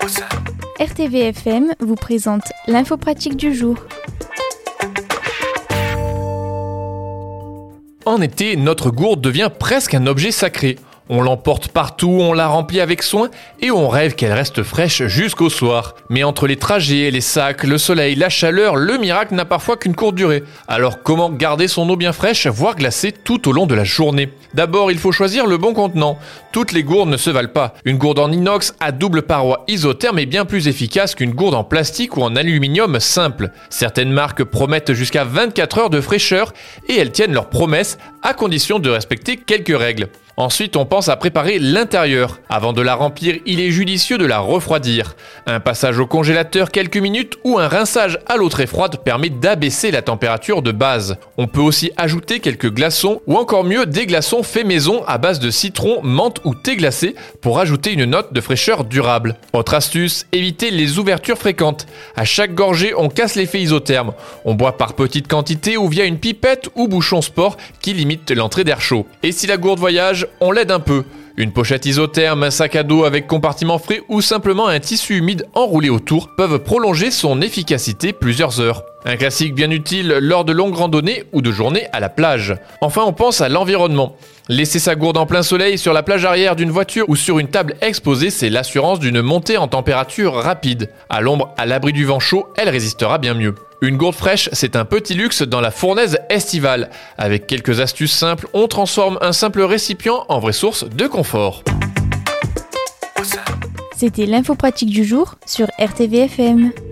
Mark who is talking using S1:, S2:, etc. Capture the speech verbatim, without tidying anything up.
S1: R T V F M vous présente l'info pratique du jour.
S2: En été, notre gourde devient presque un objet sacré. On l'emporte partout, on la remplit avec soin et on rêve qu'elle reste fraîche jusqu'au soir. Mais entre les trajets, les sacs, le soleil, la chaleur, le miracle n'a parfois qu'une courte durée. Alors comment garder son eau bien fraîche, voire glacée tout au long de la journée ? D'abord, il faut choisir le bon contenant. Toutes les gourdes ne se valent pas. Une gourde en inox à double paroi isotherme est bien plus efficace qu'une gourde en plastique ou en aluminium simple. Certaines marques promettent jusqu'à vingt-quatre heures de fraîcheur et elles tiennent leurs promesses à condition de respecter quelques règles. Ensuite, on pense à préparer l'intérieur. Avant de la remplir, il est judicieux de la refroidir. Un passage au congélateur quelques minutes ou un rinçage à l'eau très froide permet d'abaisser la température de base. On peut aussi ajouter quelques glaçons ou encore mieux des glaçons faits maison à base de citron, menthe ou thé glacé pour ajouter une note de fraîcheur durable. Autre astuce, éviter les ouvertures fréquentes. À chaque gorgée, on casse l'effet isotherme. On boit par petites quantités ou via une pipette ou bouchon sport qui limite l'entrée d'air chaud. Et si la gourde voyage, on l'aide un peu. Une pochette isotherme, un sac à dos avec compartiment frais ou simplement un tissu humide enroulé autour peuvent prolonger son efficacité plusieurs heures. Un classique bien utile lors de longues randonnées ou de journées à la plage. Enfin, on pense à l'environnement. Laisser sa gourde en plein soleil sur la plage arrière d'une voiture ou sur une table exposée, c'est l'assurance d'une montée en température rapide. À l'ombre, à l'abri du vent chaud, elle résistera bien mieux. Une gourde fraîche, c'est un petit luxe dans la fournaise estivale. Avec quelques astuces simples, on transforme un simple récipient en vraie source de confort.
S1: C'était l'info pratique du jour sur R T V F M.